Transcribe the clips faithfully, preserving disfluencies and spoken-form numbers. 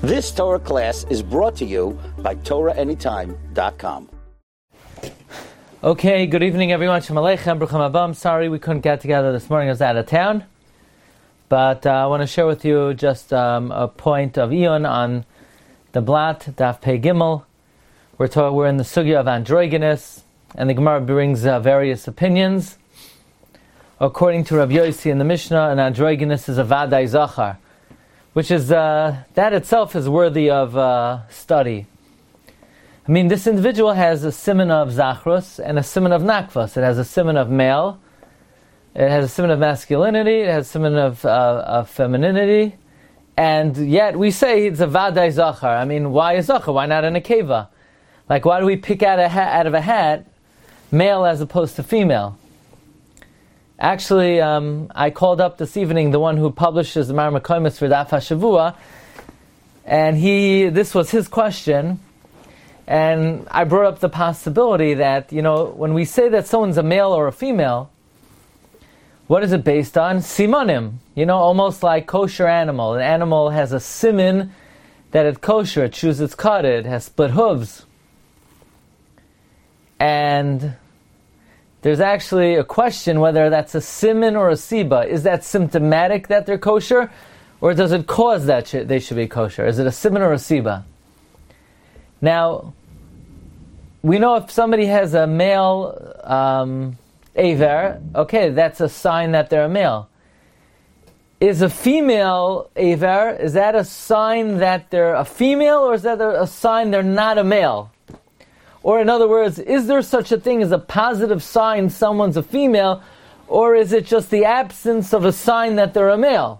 This Torah class is brought to you by Torah Anytime dot com. Okay, good evening everyone. Shalom Aleichem, Bruchim Abam. Sorry we couldn't get together this morning. I was out of town. But uh, I want to share with you just um, a point of Eon on the Blat, Daf Pei Gimel. We're, ta- we're in the sugya of androgynous, and the Gemara brings uh, various opinions. According to Rabbi Yossi in the Mishnah, an androgynous is a Vadai Zachar, which is, uh, that itself is worthy of uh, study. I mean, this individual has a siman of Zachrus and a siman of Nakvas. It has a siman of male, it has a siman of masculinity, it has a siman of, uh, of femininity, and yet we say it's a Vadai Zachar. I mean, why a Zachar? Why not a Nekeva? Like, why do we pick out, a hat, out of a hat male as opposed to female? Actually, um, I called up this evening the one who publishes the Mar Mekomis for Daf HaShavua, and he, this was his question, and I brought up the possibility that, you know, when we say that someone's a male or a female, what is it based on? Simonim, you know, almost like kosher animal. An animal has a siman that it's kosher, it chews its cud, it has split hooves. And there's actually a question whether that's a siman or a siba. Is that symptomatic that they're kosher? Or does it cause that sh- they should be kosher? Is it a siman or a siba? Now, we know if somebody has a male um, aver, okay, that's a sign that they're a male. Is a female aver, is that a sign that they're a female, or is that a sign they're not a male? Or in other words, is there such a thing as a positive sign someone's a female, or is it just the absence of a sign that they're a male?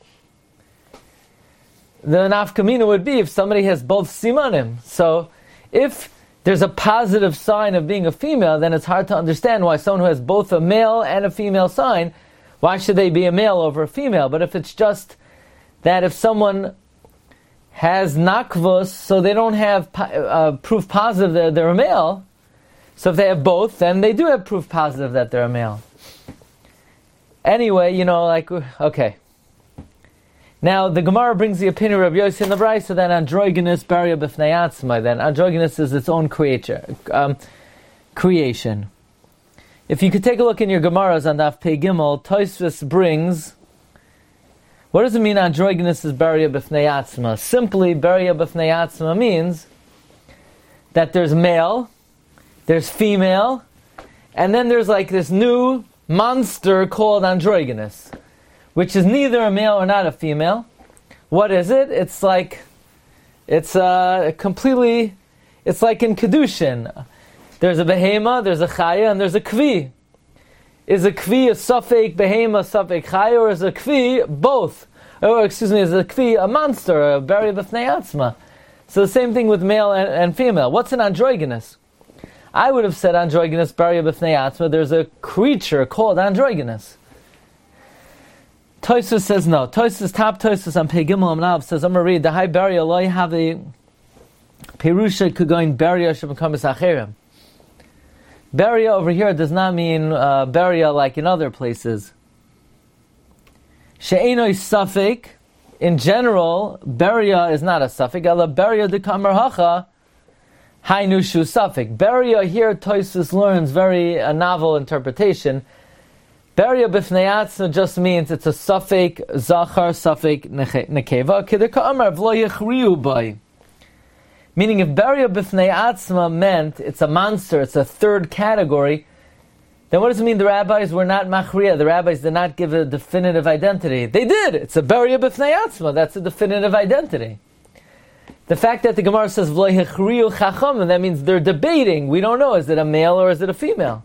The nafkamina would be if somebody has both simanim. So if there's a positive sign of being a female, then it's hard to understand why someone who has both a male and a female sign, why should they be a male over a female? But if it's just that if someone has nakvus, so they don't have uh, proof positive that they're a male. So if they have both, then they do have proof positive that they're a male. Anyway, you know, like, okay. Now, the Gemara brings the opinion of Rabbi Yossi in the Brayso that androgynous baria b'fnei atzma, then androgynous is its own creature, um, creation. If you could take a look in your Gemaras on Daf Pei Gimel, Tosfos brings, what does it mean androgynous is baria b'fnei atzma? Simply, baria b'fnei atzma means that there's male, there's female, and then there's like this new monster called androgynous, which is neither a male or not a female. What is it? It's like, it's uh, completely, it's like in Kedushin. There's a behema, there's a chaya, and there's a kvi. Is a kvi a safek behema, safek chaya, or is a kvi both? Or, excuse me, is a kvi a monster, a baria b'fnei atzma? So the same thing with male and, and female. What's an androgynous? I would have said androgynous, baria b'fnei atzma. There's a creature called androgynous. Tosfos says no. Tosfos, top Tosfos on Pei Gimel Amnav says, I'm going to read, the high baria lo have a perusha kugoin baria shebekamis acherim. Baria over here does not mean uh, baria like in other places. She'enoi safek, in general, baria is not a safek. Ala baria de kamar hacha, hainu shu safek. Baria here, Tosfos learns very a novel interpretation. Baria b'fnei atzma just means it's a safek zachar, safek nekeva. Kedeka amar v'lo yechriu bai. Meaning, if baria b'fnei atzma meant it's a monster, it's a third category, then what does it mean the rabbis were not machriya? The rabbis did not give a definitive identity. They did! It's a baria b'fnei atzma. That's a definitive identity. The fact that the Gemara says v'lo yechriu chacham, that means they're debating. We don't know, is it a male or is it a female?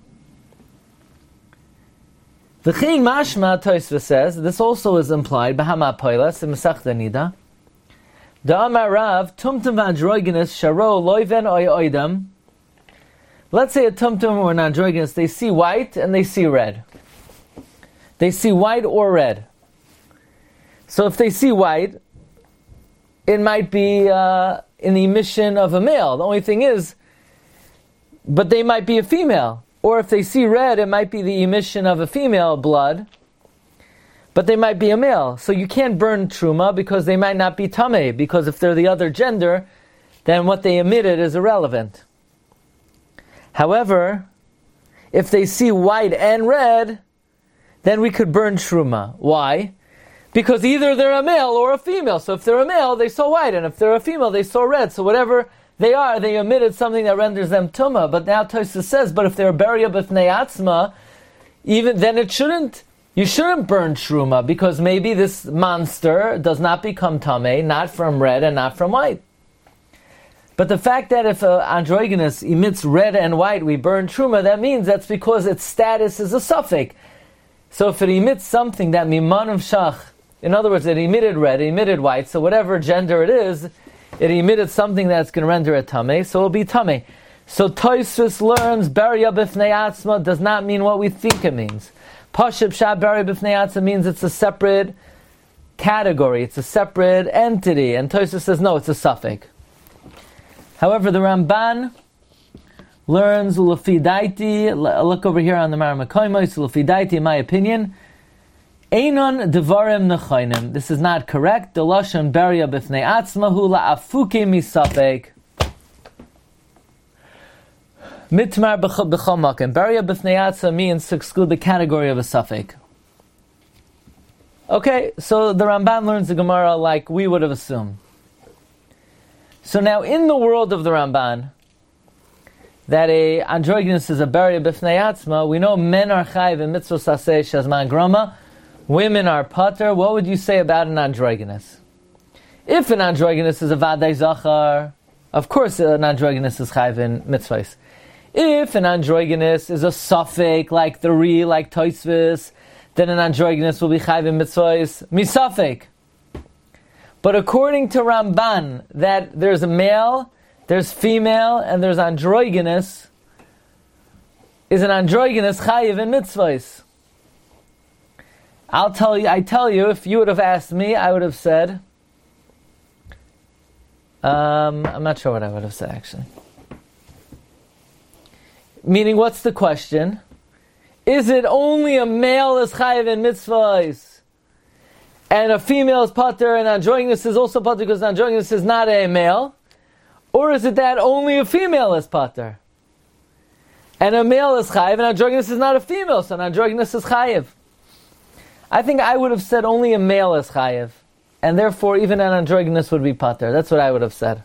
The V'chein mashma, Tosfos says, this also is implied, Bahama Poilas, in Masechta Nida. Da'amar Rav, tumtum v'androgynous, sharo loiven oy oidam. Let's say a tumtum or an androgynous, they see white and they see red. They see white or red. So if they see white, it might be uh, in the emission of a male. The only thing is, but they might be a female. Or if they see red, it might be the emission of a female blood. but they might be a male. So you can't burn truma because they might not be tameh, because if they're the other gender, then what they emitted is irrelevant. However, if they see white and red, then we could burn truma. Why? Because either they're a male or a female. So if they're a male, they saw white, and if they're a female, they saw red. So whatever they are, they emitted something that renders them tumah. But now Tosfos says, but if they're beria b'fnei atzma, even then it shouldn't, you shouldn't burn truma, because maybe this monster does not become tameh, not from red and not from white. But the fact that if an androgynous emits red and white, we burn truma, that means that's because its status is a suffix. So if it emits something that miman of shach, in other words, it emitted red, it emitted white, so whatever gender it is, it emitted something that's going to render it tameh, so it'll be tameh. So Tosfos learns beria b'fnei atzma does not mean what we think it means. Pashut pshat beria b'fnei atzma means it's a separate category, it's a separate entity, and Tosfos says no, it's a suffix. However, the Ramban learns Lefi Daiti. Look over here on the Maramakoimos. Lefi Daiti, in my opinion, Einon Devarim Nechainim. This is not correct. The Lashon Beria B'fnei Atzma Hu La'afuki Misafek. Mitmar B'chol Makom. Beria B'fnei Atzma means to exclude the category of a suffix. Okay, so the Ramban learns the Gemara like we would have assumed. So now, in the world of the Ramban, that a androgynous is a beria b'fnei atzma, we know men are chayiv in mitzvos aseh shazman grama, women are pater. What would you say about an androgynous? If an androgynous is a vadai zachar, of course an androgynous is chayiv in mitzvos. If an androgynous is a suffix, like the Ri, like Tosfos, then an androgynous will be chayiv in mitzvos misafek. But according to Ramban, that there's a male, there's female, and there's androgynous, is an androgynous chayiv in mitzvahs? I'll tell you, I tell you, if you would have asked me, I would have said, um, I'm not sure what I would have said actually. Meaning, what's the question? Is it only a male is chayiv in mitzvahs? And a female is pater, and androgynous is also pater because androgynous is not a male? Or is it that only a female is pater? And a male is chayiv, and androgynous is not a female, so an androgynous is chayiv. I think I would have said only a male is chayiv, and therefore even an androgynous would be pater. That's what I would have said.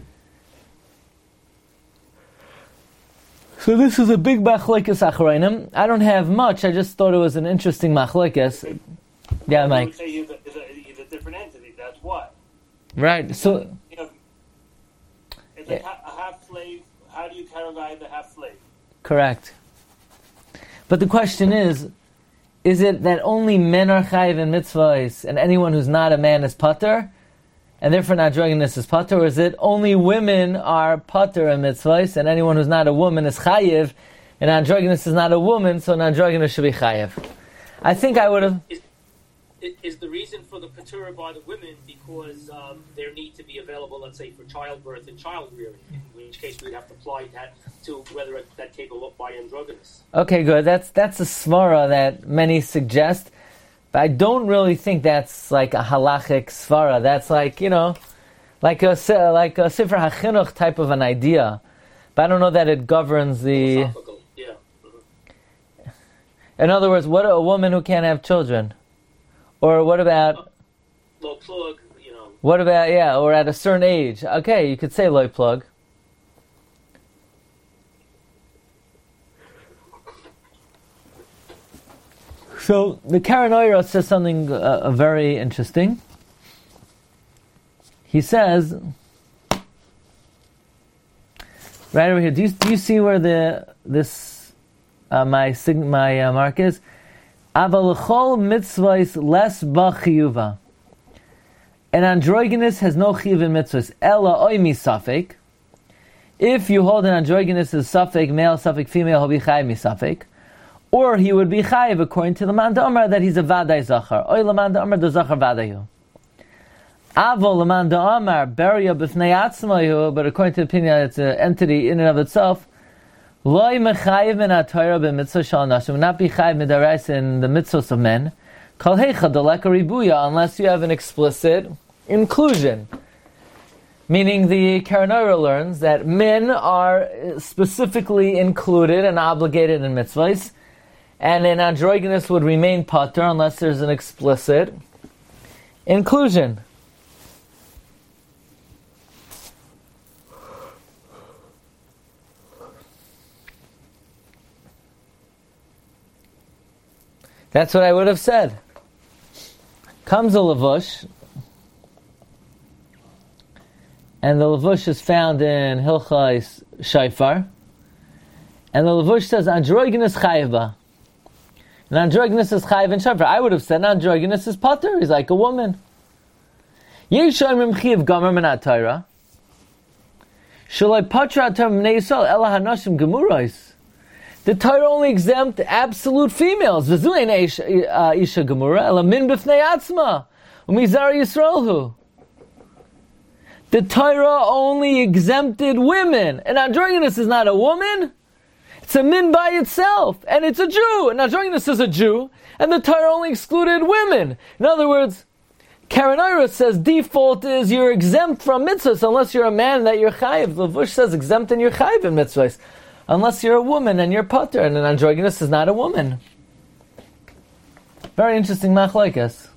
So this is a big machlokes acharayim. I don't have much, I just thought it was an interesting machlokes. Yeah, Mike. I would say you're the, you're the different entity, that's why. Right, so... You know, it's like a half-slave, how do you categorize the half-slave? Correct. But the question is, is it that only men are chayiv in mitzvahs, and anyone who's not a man is pater, and therefore an androgynous is pater, or is it only women are pater in mitzvahs, and anyone who's not a woman is chayiv, and androgynous is not a woman, so an androgynous should be chayiv? I think I would have... Is, is the reason for the patura by the women because um, there need to be available, let's say, for childbirth and child rearing, in which case we'd have to apply that to whether it, that came up by androgynous. Okay, good. That's that's a svara that many suggest, but I don't really think that's like a halachic svara. That's like, you know, like a like a Sefer HaChinuch type of an idea, but I don't know that it governs the. Yeah. Mm-hmm. In other words, what a woman who can't have children. Or what about... Low plug, you know. What about, yeah, or at a certain age. Okay, you could say low plug. So, the Karen Oira says something uh, uh, very interesting. He says... Right over here, do you, do you see where the this uh, my, sig- my uh, mark is? Aval l'chol mitzvahs les b'chiyuva. An androgynous has no chiyuv in mitzvahs. Ella oimi safek. If you hold an androgynous as safek, male, safek, female, he'll be chayiv misafek. Or he would be chayiv according to the man da'amar that he's a vadai zachar. Oy l'man da'amar do zachar vadayu. Aval l'man da'amar beria b'fnei atzmayu, but according to the opinion it's an entity in and of itself. Loi mechayiv min ha-Torah b'mitzvah shal nashim, will not be chayiv midaraisa in the mitzvahs of men. Kal heicha deleka ribuya, unless you have an explicit inclusion. Meaning the Karanara learns that men are specifically included and obligated in mitzvahs, and an androgynous would remain pater unless there's an explicit inclusion. That's what I would have said. Comes a lavush, and the lavush is found in Hilchais Shaifar, and the lavush says androgynous chayiv. And androgynous is chayiv in Shaifar. I would have said androgynous is pater. He's like a woman. Yeshayim chiv gomer minat Torah. Shalai patra atam bnei Yisrael ela hanashim gemurais. The Torah only exempt absolute females. V'zu ein isha gemura ela min b'fnei atzma u'mizar Yisraelhu. The Torah only exempted women. And androgynous is not a woman. It's a min by itself. And it's a Jew. And androgynous is a Jew. And the Torah only excluded women. In other words, Karanira says default is you're exempt from mitzvahs unless you're a man that you're chayiv. The Vush says exempt and you're chayiv in mitzvahs. Unless you're a woman and you're pater. And an androgynous is not a woman. Very interesting machlokes.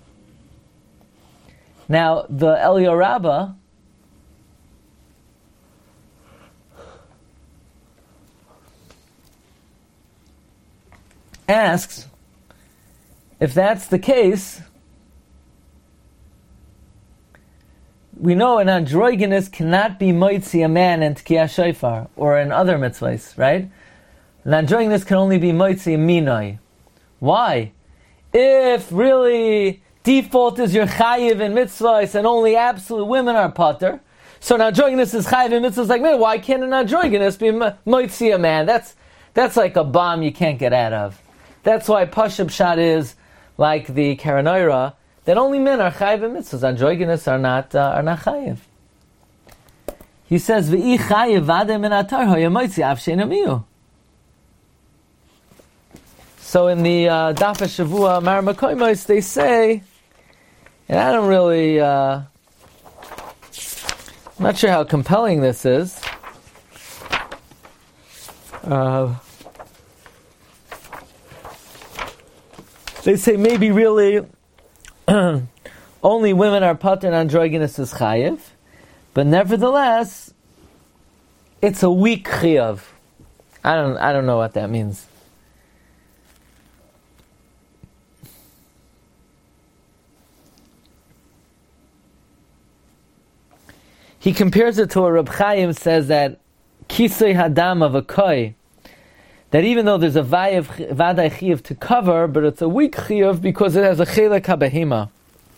Now, the Eliyahu Rabbah asks, if that's the case, we know an androgynous cannot be moitzi a man in Tkiyah Shofar, or in other mitzvahs, right? An androgynous can only be moitzi a minoi. Why? If really default is your chayiv in mitzvahs and only absolute women are pater, so an androgynous is chayiv in mitzvahs like man, why can't an androgynous be moitzi a man? That's, that's like a bomb you can't get out of. That's why Pashab Shad is like the Karanoira, that only men are chayiv in mitzvahs. Androgynous are not uh, are not chayiv. He says, "V'i chayiv vadem in atar hoyamoitzi avshein amiyu." So in the uh, Daf Shavua Mar Makoimos, they say, and I don't really, uh, I'm not sure how compelling this is. Uh, They say maybe really only women are pater and androgynous is chayiv, but nevertheless, it's a weak chayiv. I don't, I don't know what that means. He compares it to what Reb Chaim says that kisei hadam of a koi, that even though there's a vaday chiyuv to cover, but it's a weak chiyuv because it has a chelek habehima.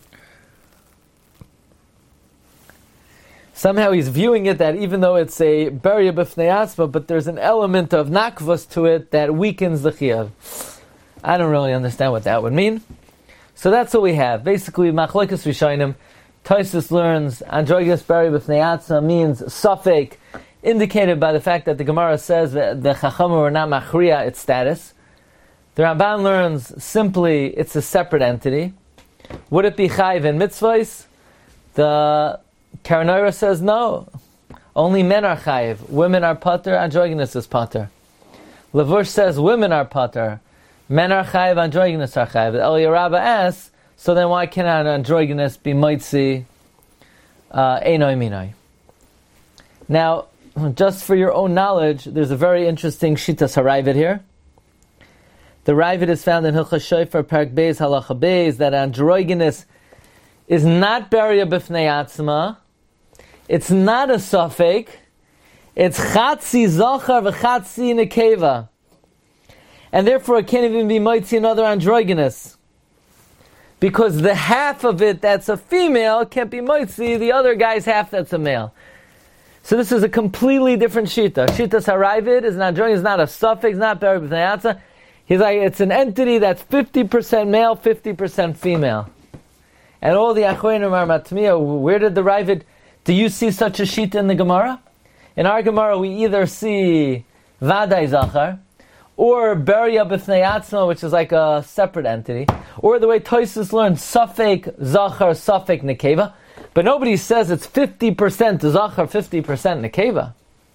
Somehow he's viewing it that even though it's a beria b'fnei atzma, but there's an element of nakvus to it that weakens the chiyuv. I don't really understand what that would mean. So that's what we have. Basically, machlokes rishonim, Tosfos learns androgynous beria b'fnei atzma means suffik, indicated by the fact that the Gemara says that the Chachamim were not machriya its status. The Ramban learns simply it's a separate entity. Would it be chayiv in mitzvahs? The Karanoira says no. Only men are chayiv. Women are pater, androgynous is pater. Lavush says women are pater. Men are chayiv, androgynous are chayiv. Eliyahu Rabbah asks, so then why cannot an androgynous be moitzi einoi minoi? Now, just for your own knowledge, there's a very interesting Shitas HaRavid here. The Ravid is found in Hilchos Shofar, Parak Beis, Halacha Beis, that androgynous is not beria b'fnei atzma. It's not a suffix. It's chatzi zachar v'chatzi nekeva. And therefore it can't even be moitzi another androgynous. Because the half of it that's a female can't be moitzi the other guy's half that's a male. So this is a completely different shita. Shitas HaRavid is not joining, is not a suffix, not beria b'fnei atzma. He's like, it's an entity that's fifty percent male, fifty percent female. And all the Achronim are matmiya. Where did the Ravid, do you see such a shita in the Gemara? In our Gemara we either see Vadai Zachar, or beria b'fnei atzma, which is like a separate entity. Or the way Tosfos learns, Safek Zachar, Safek Nekeva. But nobody says it's fifty percent Zachar, fifty percent Nekeva.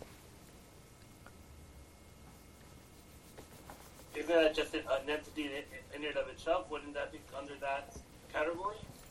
Isn't that just an entity in and of itself? Wouldn't that be under that category?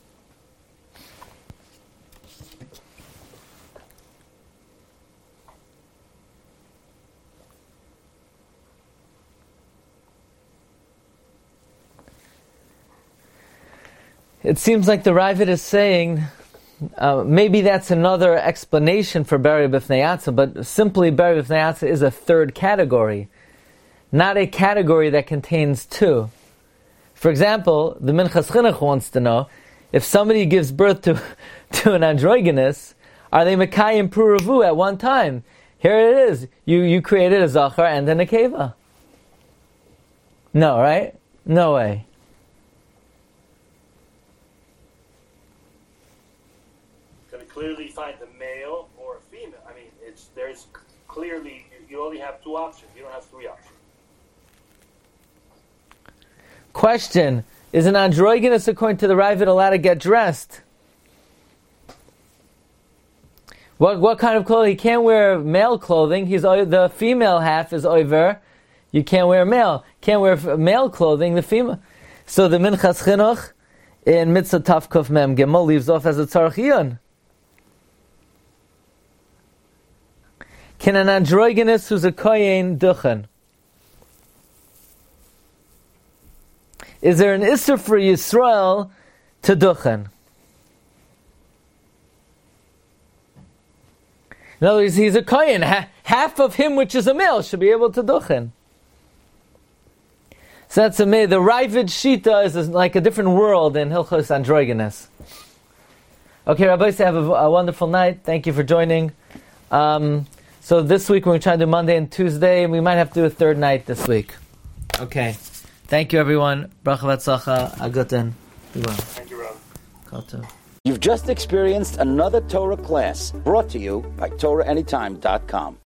It seems like the Ravid is saying, uh, maybe that's another explanation for Bari B'fnei Atzah, but simply Bari B'fnei Atzah is a third category, not a category that contains two. For example, the Minchas Chinuch wants to know, if somebody gives birth to, to an androgynous, are they Mekayim Puravu at one time? Here it is. You, you created a Zachar and then a Nekeva. No, right? No way. Clearly find a male or a female. I mean, it's there's clearly, you only have two options. You don't have three options. Question: is an androgynous, according to the Ravid, allowed to get dressed? What what kind of clothing? He can't wear male clothing. He's the female half is over. You can't wear male. Can't wear male clothing. The female. So the Minchas Chinuch in Mitzvah Tavkuf Mem Gimel leaves off as a tzarich iyun. Can an androgynous who's a kohen duchen? Is there an issur for Yisrael to duchen? In other words, he's a kohen. Ha- half of him, which is a male, should be able to duchen. So that's a me. The Ravid Shita is like a different world in Hilchos Androgynous. Okay, Rabbi, have a, a wonderful night. Thank you for joining. Um, So this week we're going to try to do Monday and Tuesday, and we might have to do a third night this week. Okay. Thank you, everyone. Bracha v'atzlacha. Aguten. Thank you, Rob. You've just experienced another Torah class brought to you by Torah Anytime dot com.